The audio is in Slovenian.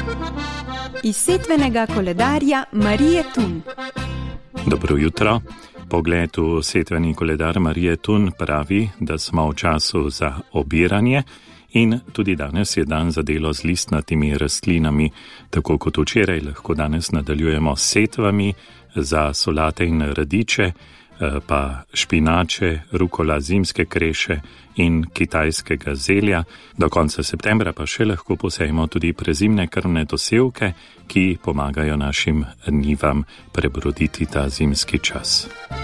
Iz setvenega koledarja Marije Tun. Dobro jutro. Pogled v setveni koledar Marije Tun pravi, da smo v času za obiranje in tudi danes je dan za delo z listnatimi rastlinami. Tako kot včeraj lahko danes nadaljujemo s setvami za solate in radiče, pa špinače, rukola, zimske kreše in kitajskega zelja. Do konca septembra pa še lahko posejemo tudi prezimne krmne dosevke, ki pomagajo našim njivam prebroditi ta zimski čas.